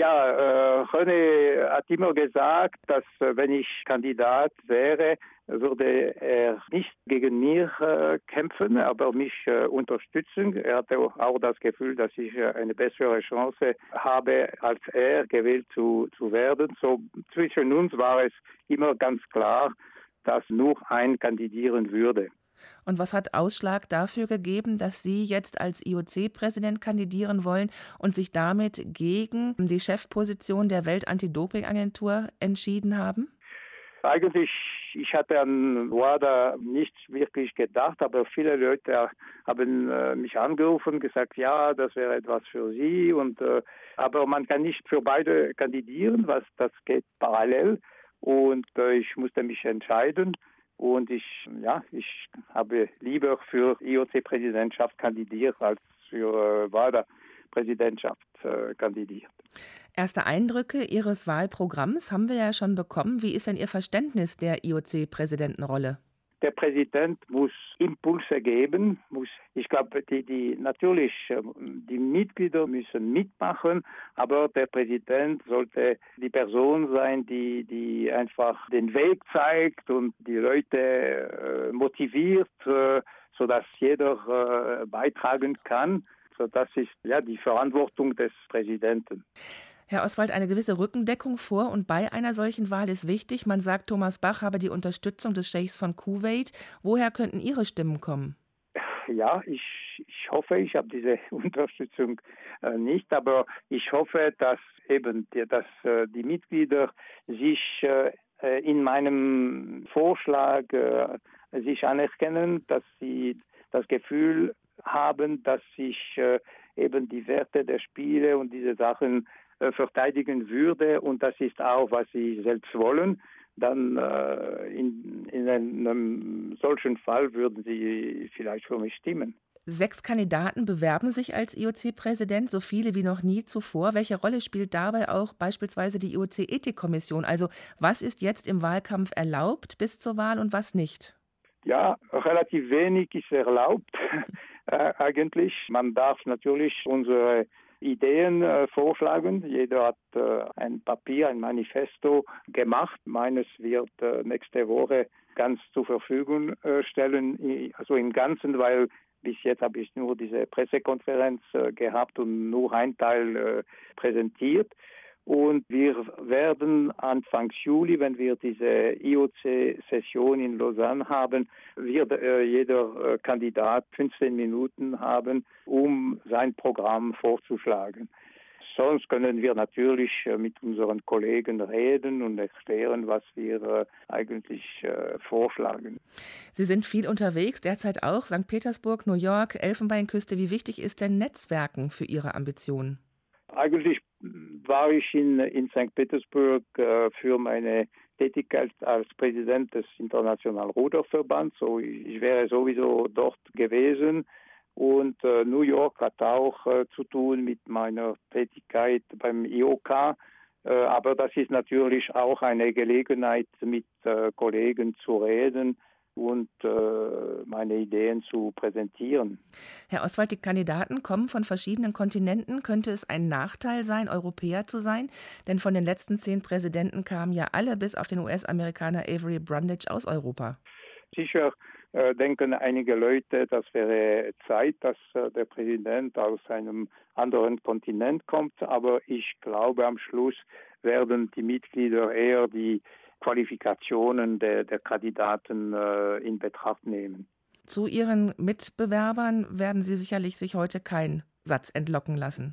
Ja, René hat immer gesagt, dass wenn ich Kandidat wäre, würde er nicht gegen mich kämpfen, aber mich unterstützen. Er hatte auch das Gefühl, dass ich eine bessere Chance habe, als er gewählt zu werden. So zwischen uns war es immer ganz klar, dass nur ein kandidieren würde. Und was hat Ausschlag dafür gegeben, dass Sie jetzt als IOC-Präsident kandidieren wollen und sich damit gegen die Chefposition der Welt-Anti-Doping-Agentur entschieden haben? Eigentlich, ich hatte an WADA nicht wirklich gedacht, aber viele Leute haben mich angerufen und gesagt, ja, das wäre etwas für Sie. Aber man kann nicht für beide kandidieren, das geht parallel. Und ich musste mich entscheiden. Und ich habe lieber für IOC-Präsidentschaft kandidiert, als für WADA-Präsidentschaft kandidiert. Erste Eindrücke Ihres Wahlprogramms haben wir ja schon bekommen. Wie ist denn Ihr Verständnis der IOC-Präsidentenrolle? Der Präsident muss Impulse geben, ich glaube, natürlich, die Mitglieder müssen mitmachen, aber der Präsident sollte die Person sein, die einfach den Weg zeigt und die Leute motiviert, sodass jeder beitragen kann. So, das ist ja die Verantwortung des Präsidenten. Herr Oswald, eine gewisse Rückendeckung vor und bei einer solchen Wahl ist wichtig. Man sagt, Thomas Bach habe die Unterstützung des Scheichs von Kuwait. Woher könnten Ihre Stimmen kommen? Ja, ich hoffe, ich habe diese Unterstützung nicht, aber ich hoffe, dass die Mitglieder sich in meinem Vorschlag sich anerkennen, dass sie das Gefühl haben, dass ich eben die Werte der Spiele und diese Sachen verteidigen würde, und das ist auch, was sie selbst wollen, dann in einem solchen Fall würden sie vielleicht für mich stimmen. 6 Kandidaten bewerben sich als IOC-Präsident, so viele wie noch nie zuvor. Welche Rolle spielt dabei auch beispielsweise die IOC-Ethikkommission? Also was ist jetzt im Wahlkampf erlaubt bis zur Wahl und was nicht? Ja, relativ wenig ist erlaubt eigentlich. Man darf natürlich unsere Ideen vorschlagen. Jeder hat ein Papier, ein Manifesto gemacht. Meines wird nächste Woche ganz zur Verfügung stellen, also im Ganzen, weil bis jetzt habe ich nur diese Pressekonferenz gehabt und nur ein Teil präsentiert. Und wir werden Anfang Juli, wenn wir diese IOC-Session in Lausanne haben, wird jeder Kandidat 15 Minuten haben, um sein Programm vorzuschlagen. Sonst können wir natürlich mit unseren Kollegen reden und erklären, was wir eigentlich vorschlagen. Sie sind viel unterwegs, derzeit auch St. Petersburg, New York, Elfenbeinküste. Wie wichtig ist denn Netzwerken für Ihre Ambitionen? Eigentlich war ich in St. Petersburg für meine Tätigkeit als Präsident des Internationalen Ruderverbands. So, ich wäre sowieso dort gewesen. Und New York hat auch zu tun mit meiner Tätigkeit beim IOK. Aber das ist natürlich auch eine Gelegenheit, mit Kollegen zu reden und meine Ideen zu präsentieren. Herr Oswald, die Kandidaten kommen von verschiedenen Kontinenten. Könnte es ein Nachteil sein, Europäer zu sein? Denn von den letzten 10 Präsidenten kamen ja alle bis auf den US-Amerikaner Avery Brundage aus Europa. Sicher denken einige Leute, das wäre Zeit, dass der Präsident aus einem anderen Kontinent kommt. Aber ich glaube, am Schluss werden die Mitglieder eher die Qualifikationen der Kandidaten in Betracht nehmen. zu Ihren Mitbewerbern werden Sie sicherlich sich heute keinen Satz entlocken lassen.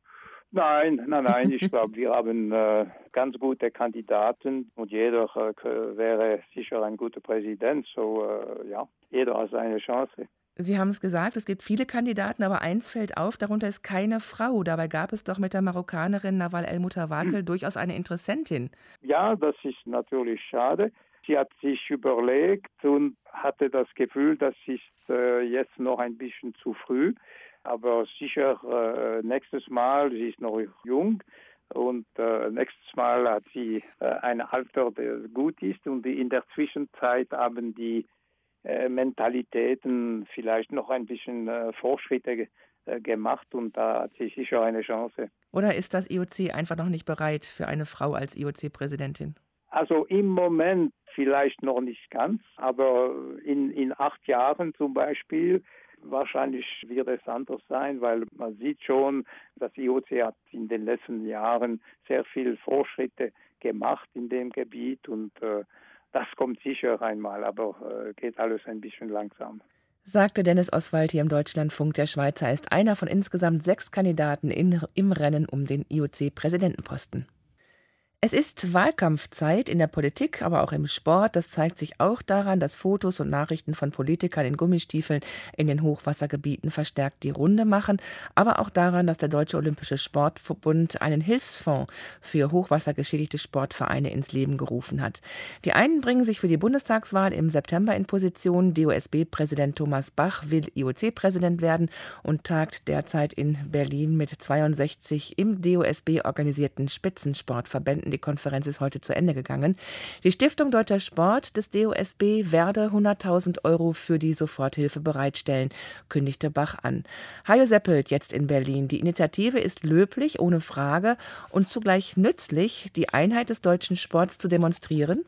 Nein. Ich glaube, wir haben ganz gute Kandidaten und jeder wäre sicher ein guter Präsident. So, jeder hat seine Chance. Sie haben es gesagt, es gibt viele Kandidaten, aber eins fällt auf, darunter ist keine Frau. Dabei gab es doch mit der Marokkanerin Nawal El-Moutawakel durchaus eine Interessentin. Ja, das ist natürlich schade. Sie hat sich überlegt und hatte das Gefühl, das ist jetzt noch ein bisschen zu früh. Aber sicher nächstes Mal, sie ist noch jung und nächstes Mal hat sie ein Alter, das gut ist. Und in der Zwischenzeit haben die Mentalitäten vielleicht noch ein bisschen Fortschritte gemacht und da hat sie sicher eine Chance. Oder ist das IOC einfach noch nicht bereit für eine Frau als IOC-Präsidentin? Also im Moment vielleicht noch nicht ganz, aber in 8 Jahren zum Beispiel wahrscheinlich wird es anders sein, weil man sieht schon, das IOC hat in den letzten Jahren sehr viel Fortschritte gemacht in dem Gebiet und das kommt sicher einmal, aber geht alles ein bisschen langsam. Sagte Dennis Oswald hier im Deutschlandfunk. Der Schweizer ist einer von insgesamt 6 Kandidaten im Rennen um den IOC-Präsidentenposten. Es ist Wahlkampfzeit in der Politik, aber auch im Sport. Das zeigt sich auch daran, dass Fotos und Nachrichten von Politikern in Gummistiefeln in den Hochwassergebieten verstärkt die Runde machen, aber auch daran, dass der Deutsche Olympische Sportbund einen Hilfsfonds für hochwassergeschädigte Sportvereine ins Leben gerufen hat. Die einen bringen sich für die Bundestagswahl im September in Position. DOSB-Präsident Thomas Bach will IOC-Präsident werden und tagt derzeit in Berlin mit 62 im DOSB organisierten Spitzensportverbänden. Die Konferenz ist heute zu Ende gegangen. Die Stiftung Deutscher Sport des DOSB werde 100.000 € für die Soforthilfe bereitstellen, kündigte Bach an. Hajo Seppelt jetzt in Berlin. Die Initiative ist löblich, ohne Frage, und zugleich nützlich, die Einheit des deutschen Sports zu demonstrieren?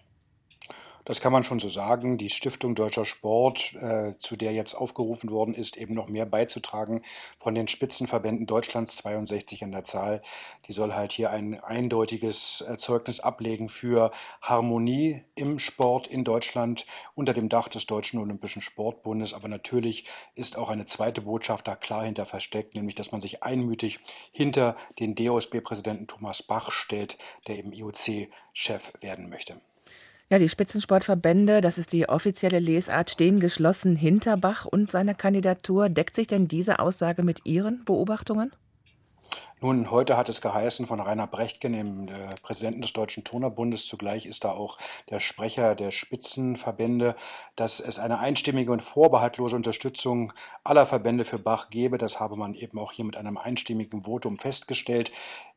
Das kann man schon so sagen. Die Stiftung Deutscher Sport, zu der jetzt aufgerufen worden ist, eben noch mehr beizutragen von den Spitzenverbänden Deutschlands, 62 an der Zahl, die soll halt hier ein eindeutiges Zeugnis ablegen für Harmonie im Sport in Deutschland unter dem Dach des Deutschen Olympischen Sportbundes. Aber natürlich ist auch eine zweite Botschaft da klar hinter versteckt, nämlich dass man sich einmütig hinter den DOSB-Präsidenten Thomas Bach stellt, der eben IOC-Chef werden möchte. Ja, die Spitzensportverbände, das ist die offizielle Lesart, stehen geschlossen hinter Bach und seiner Kandidatur. Deckt sich denn diese Aussage mit Ihren Beobachtungen? Nun, heute hat es geheißen von Rainer Brechtgen, dem Präsidenten des Deutschen Turnerbundes, zugleich ist da auch der Sprecher der Spitzenverbände, dass es eine einstimmige und vorbehaltlose Unterstützung aller Verbände für Bach gebe. Das habe man eben auch hier mit einem einstimmigen Votum festgestellt,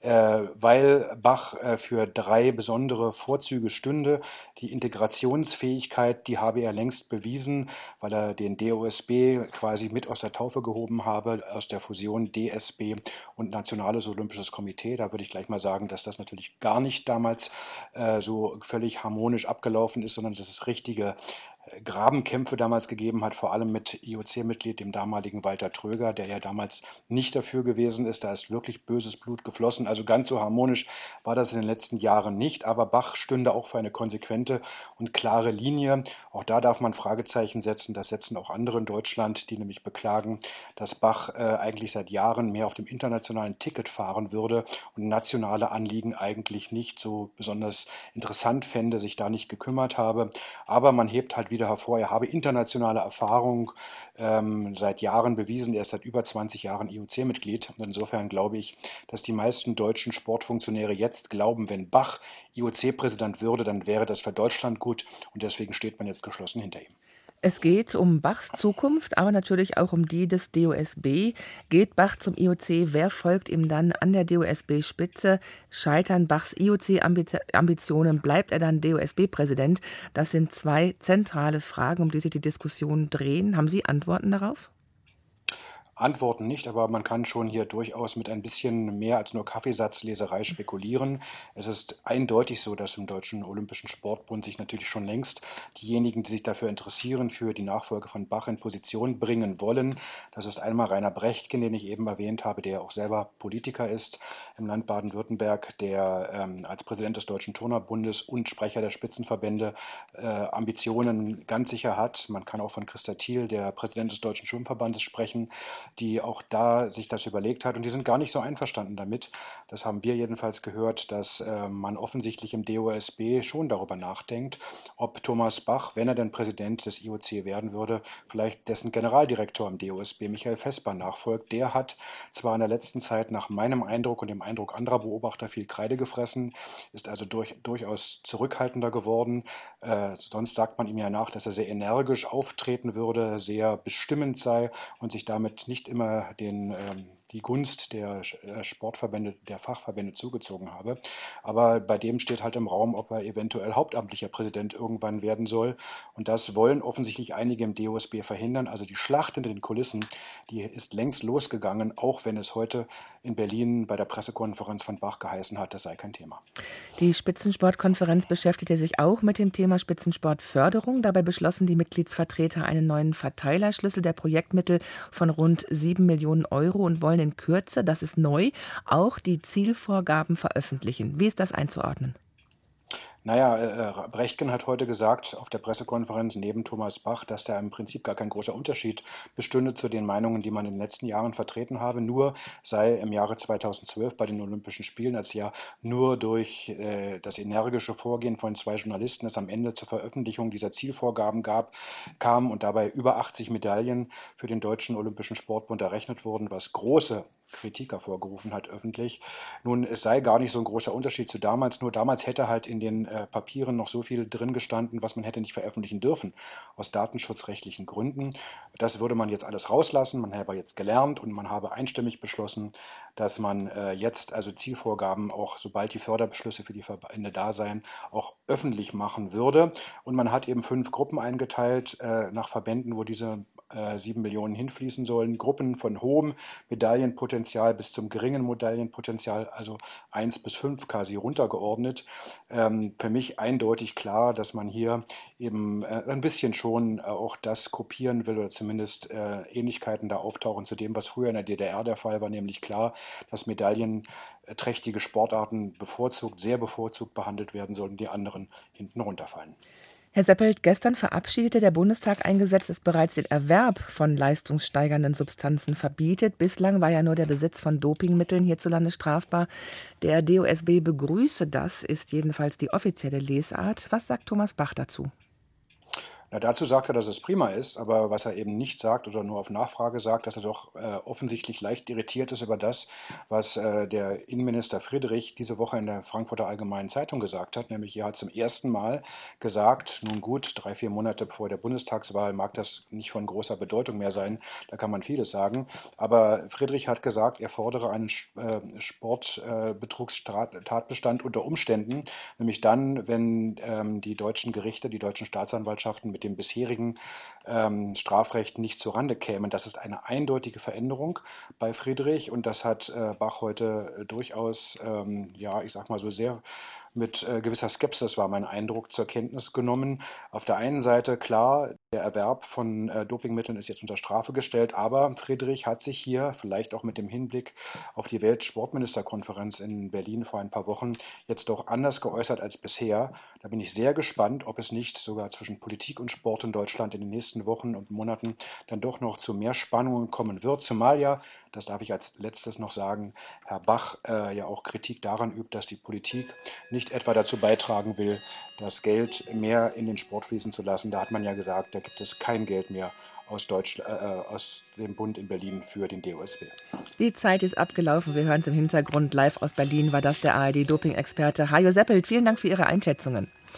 weil Bach für 3 besondere Vorzüge stünde. Die Integrationsfähigkeit, die habe er längst bewiesen, weil er den DOSB quasi mit aus der Taufe gehoben habe, aus der Fusion DSB und Nationales Olympisches Komitee. Da würde ich gleich mal sagen, dass das natürlich gar nicht damals so völlig harmonisch abgelaufen ist, sondern dass es richtige Grabenkämpfe damals gegeben hat, vor allem mit IOC-Mitglied, dem damaligen Walter Tröger, der ja damals nicht dafür gewesen ist. Da ist wirklich böses Blut geflossen. Also ganz so harmonisch war das in den letzten Jahren nicht. Aber Bach stünde auch für eine konsequente und klare Linie. Auch da darf man Fragezeichen setzen. Das setzen auch andere in Deutschland, die nämlich beklagen, dass Bach eigentlich seit Jahren mehr auf dem internationalen Ticket fahren würde und nationale Anliegen eigentlich nicht so besonders interessant fände, sich da nicht gekümmert habe. Aber man hebt halt wieder hervor, er habe internationale Erfahrung seit Jahren bewiesen. Er ist seit über 20 Jahren IOC-Mitglied. Und insofern glaube ich, dass die meisten deutschen Sportfunktionäre jetzt glauben, wenn Bach IOC-Präsident würde, dann wäre das für Deutschland gut. Und deswegen steht man jetzt geschlossen hinter ihm. Es geht um Bachs Zukunft, aber natürlich auch um die des DOSB. Geht Bach zum IOC, wer folgt ihm dann an der DOSB-Spitze? Scheitern Bachs IOC-Ambitionen, bleibt er dann DOSB-Präsident? Das sind 2 zentrale Fragen, um die sich die Diskussionen drehen. Haben Sie Antworten darauf? Antworten nicht, aber man kann schon hier durchaus mit ein bisschen mehr als nur Kaffeesatzleserei spekulieren. Es ist eindeutig so, dass im Deutschen Olympischen Sportbund sich natürlich schon längst diejenigen, die sich dafür interessieren, für die Nachfolge von Bach in Position bringen wollen. Das ist einmal Rainer Brechtken, den ich eben erwähnt habe, der auch selber Politiker ist im Land Baden-Württemberg, der als Präsident des Deutschen Turnerbundes und Sprecher der Spitzenverbände Ambitionen ganz sicher hat. Man kann auch von Christa Thiel, der Präsident des Deutschen Schwimmverbandes, sprechen, die auch da sich das überlegt hat. Und die sind gar nicht so einverstanden damit. Das haben wir jedenfalls gehört, dass man offensichtlich im DOSB schon darüber nachdenkt, ob Thomas Bach, wenn er denn Präsident des IOC werden würde, vielleicht dessen Generaldirektor im DOSB, Michael Vesper, nachfolgt. Der hat zwar in der letzten Zeit nach meinem Eindruck und dem Eindruck anderer Beobachter viel Kreide gefressen, ist also durchaus zurückhaltender geworden. Sonst sagt man ihm ja nach, dass er sehr energisch auftreten würde, sehr bestimmend sei und sich damit nicht immer die Gunst der Sportverbände, der Fachverbände zugezogen habe. Aber bei dem steht halt im Raum, ob er eventuell hauptamtlicher Präsident irgendwann werden soll. Und das wollen offensichtlich einige im DOSB verhindern. Also die Schlacht hinter den Kulissen, die ist längst losgegangen, auch wenn es heute in Berlin bei der Pressekonferenz von Bach geheißen hat, das sei kein Thema. Die Spitzensportkonferenz beschäftigte sich auch mit dem Thema Spitzensportförderung. Dabei beschlossen die Mitgliedsvertreter einen neuen Verteilerschlüssel der Projektmittel von rund 7 Millionen Euro und wollen in Kürze, das ist neu, auch die Zielvorgaben veröffentlichen. Wie ist das einzuordnen? Naja, Brechtken hat heute gesagt auf der Pressekonferenz neben Thomas Bach, dass da im Prinzip gar kein großer Unterschied bestünde zu den Meinungen, die man in den letzten Jahren vertreten habe. Nur sei im Jahre 2012 bei den Olympischen Spielen, als ja nur durch das energische Vorgehen von 2 Journalisten es am Ende zur Veröffentlichung dieser Zielvorgaben kam und dabei über 80 Medaillen für den Deutschen Olympischen Sportbund errechnet wurden, was große Kritik hervorgerufen hat öffentlich. Nun, es sei gar nicht so ein großer Unterschied zu damals, nur damals hätte halt in den Papieren noch so viel drin gestanden, was man hätte nicht veröffentlichen dürfen, aus datenschutzrechtlichen Gründen. Das würde man jetzt alles rauslassen, man habe jetzt gelernt und man habe einstimmig beschlossen, dass man jetzt also Zielvorgaben auch, sobald die Förderbeschlüsse für die Verbände da seien, auch öffentlich machen würde. Und man hat eben 5 Gruppen eingeteilt nach Verbänden, wo diese 7 Millionen hinfließen sollen. Gruppen von hohem Medaillenpotenzial bis zum geringen Medaillenpotenzial, also 1 bis 5 quasi runtergeordnet. Für mich eindeutig klar, dass man hier eben ein bisschen schon auch das kopieren will oder zumindest Ähnlichkeiten da auftauchen zu dem, was früher in der DDR der Fall war, nämlich klar, dass medaillenträchtige Sportarten sehr bevorzugt behandelt werden sollen, die anderen hinten runterfallen. Herr Seppelt, gestern verabschiedete der Bundestag ein Gesetz, das bereits den Erwerb von leistungssteigernden Substanzen verbietet. Bislang war ja nur der Besitz von Dopingmitteln hierzulande strafbar. Der DOSB begrüße das, ist jedenfalls die offizielle Lesart. Was sagt Thomas Bach dazu? Na, dazu sagt er, dass es prima ist, aber was er eben nicht sagt oder nur auf Nachfrage sagt, dass er doch offensichtlich leicht irritiert ist über das, was der Innenminister Friedrich diese Woche in der Frankfurter Allgemeinen Zeitung gesagt hat. Nämlich, er hat zum ersten Mal gesagt, nun gut, 3-4 Monate vor der Bundestagswahl mag das nicht von großer Bedeutung mehr sein, da kann man vieles sagen, aber Friedrich hat gesagt, er fordere einen Sportbetrugstatbestand unter Umständen, nämlich dann, wenn die deutschen Gerichte, die deutschen Staatsanwaltschaften mit dem bisherigen Strafrecht nicht zurande kämen. Das ist eine eindeutige Veränderung bei Friedrich und das hat Bach heute durchaus, ich sag mal so sehr mit gewisser Skepsis war mein Eindruck zur Kenntnis genommen. Auf der einen Seite klar, der Erwerb von Dopingmitteln ist jetzt unter Strafe gestellt, aber Friedrich hat sich hier, vielleicht auch mit dem Hinblick auf die Weltsportministerkonferenz in Berlin vor ein paar Wochen, jetzt doch anders geäußert als bisher. Da bin ich sehr gespannt, ob es nicht sogar zwischen Politik und Sport in Deutschland in den nächsten Wochen und Monaten dann doch noch zu mehr Spannungen kommen wird, zumal ja, das darf ich als letztes noch sagen, Herr Bach ja auch Kritik daran übt, dass die Politik nicht etwa dazu beitragen will, das Geld mehr in den Sport fließen zu lassen. Da hat man ja gesagt, da gibt es kein Geld mehr aus dem Bund in Berlin für den DOSB. Die Zeit ist abgelaufen. Wir hören es im Hintergrund. Live aus Berlin war das der ARD-Doping-Experte Hajo Seppelt. Vielen Dank für Ihre Einschätzungen.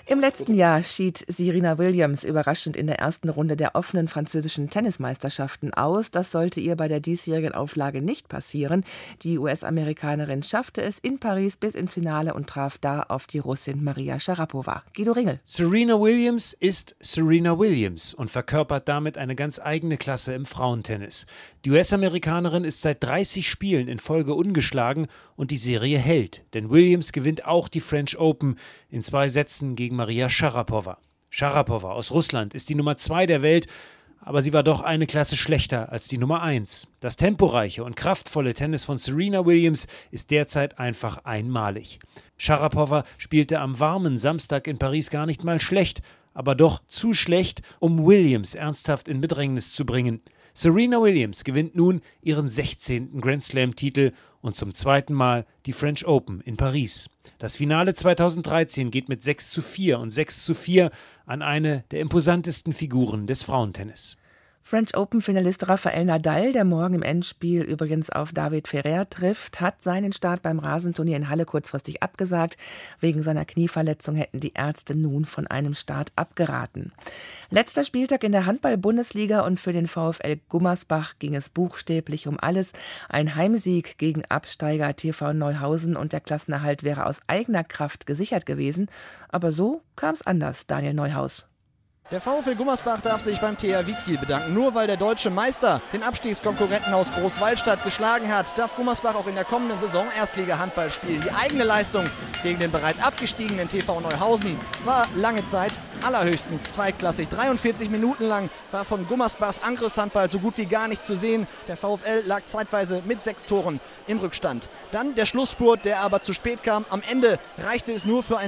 Im letzten Jahr schied Serena Williams überraschend in der ersten Runde der offenen französischen Tennismeisterschaften aus. Das sollte ihr bei der diesjährigen Auflage nicht passieren. Die US-Amerikanerin schaffte es in Paris bis ins Finale und traf da auf die Russin Maria Sharapova. Guido Ringel. Serena Williams ist Serena Williams und verkörpert damit eine ganz eigene Klasse im Frauentennis. Die US-Amerikanerin ist seit 30 Spielen in Folge ungeschlagen und die Serie hält. Denn Williams gewinnt auch die French Open in 2 Sätzen gegen Maria Sharapova. Sharapova aus Russland ist die Nummer 2 der Welt, aber sie war doch eine Klasse schlechter als die Nummer 1. Das temporeiche und kraftvolle Tennis von Serena Williams ist derzeit einfach einmalig. Sharapova spielte am warmen Samstag in Paris gar nicht mal schlecht, aber doch zu schlecht, um Williams ernsthaft in Bedrängnis zu bringen. Serena Williams gewinnt nun ihren 16. Grand-Slam-Titel und zum 2. Mal die French Open in Paris. Das Finale 2013 geht mit 6:4 und 6:4 an eine der imposantesten Figuren des Frauentennis. French Open-Finalist Rafael Nadal, der morgen im Endspiel übrigens auf David Ferrer trifft, hat seinen Start beim Rasenturnier in Halle kurzfristig abgesagt. Wegen seiner Knieverletzung hätten die Ärzte nun von einem Start abgeraten. Letzter Spieltag in der Handball-Bundesliga und für den VfL Gummersbach ging es buchstäblich um alles. Ein Heimsieg gegen Absteiger TV Neuhausen und der Klassenerhalt wäre aus eigener Kraft gesichert gewesen. Aber so kam es anders, Daniel Neuhaus. Der VfL Gummersbach darf sich beim THW Kiel bedanken. Nur weil der deutsche Meister den Abstiegskonkurrenten aus Großwaldstadt geschlagen hat, darf Gummersbach auch in der kommenden Saison Erstliga-Handball spielen. Die eigene Leistung gegen den bereits abgestiegenen TV Neuhausen war lange Zeit allerhöchstens zweitklassig. 43 Minuten lang war von Gummersbachs Angriffshandball so gut wie gar nicht zu sehen. Der VfL lag zeitweise mit 6 Toren im Rückstand. Dann der Schlussspurt, der aber zu spät kam. Am Ende reichte es nur für ein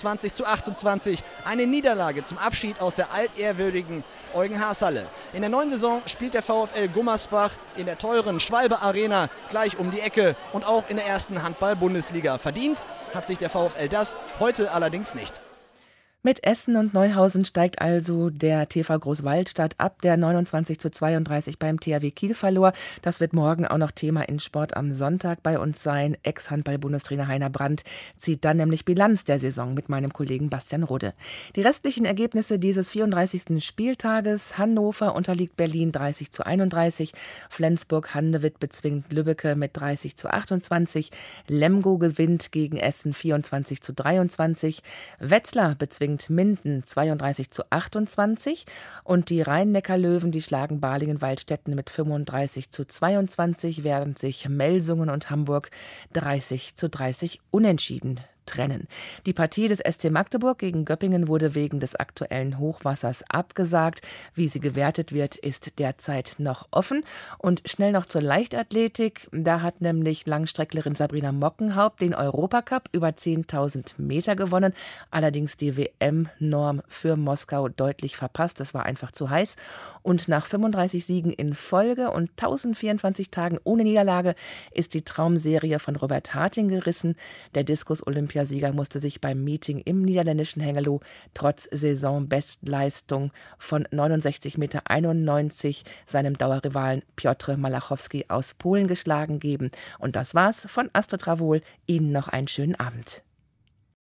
26:28. Eine Niederlage zum Abschied aus der altehrwürdigen Eugen-Haas-Halle. In der neuen Saison spielt der VfL Gummersbach in der teuren Schwalbe Arena gleich um die Ecke und auch in der ersten Handball-Bundesliga. Verdient hat sich der VfL das heute allerdings nicht. Mit Essen und Neuhausen steigt also der TV Großwaldstadt ab, der 29:32 beim THW Kiel verlor. Das wird morgen auch noch Thema in Sport am Sonntag bei uns sein. Ex-Handball-Bundestrainer Heiner Brandt zieht dann nämlich Bilanz der Saison mit meinem Kollegen Bastian Rode. Die restlichen Ergebnisse dieses 34. Spieltages: Hannover unterliegt Berlin 30:31, Flensburg-Handewitt bezwingt Lübbecke mit 30:28, Lemgo gewinnt gegen Essen 24:23, Wetzlar bezwingt Minden 32:28 und die Rhein-Neckar-Löwen, die schlagen Balingen-Waldstätten mit 35:22, während sich Melsungen und Hamburg 30:30 unentschieden trennen. Die Partie des SC Magdeburg gegen Göppingen wurde wegen des aktuellen Hochwassers abgesagt. Wie sie gewertet wird, ist derzeit noch offen. Und schnell noch zur Leichtathletik. Da hat nämlich Langstrecklerin Sabrina Mockenhaupt den Europacup über 10.000 Meter gewonnen. Allerdings die WM-Norm für Moskau deutlich verpasst. Das war einfach zu heiß. Und nach 35 Siegen in Folge und 1024 Tagen ohne Niederlage ist die Traumserie von Robert Harting gerissen. Der Diskus-Olympiasieger musste sich beim Meeting im niederländischen Hengelo trotz Saisonbestleistung von 69,91 Meter seinem Dauerrivalen Piotr Malachowski aus Polen geschlagen geben. Und das war's von Astrid Ravol. Ihnen noch einen schönen Abend.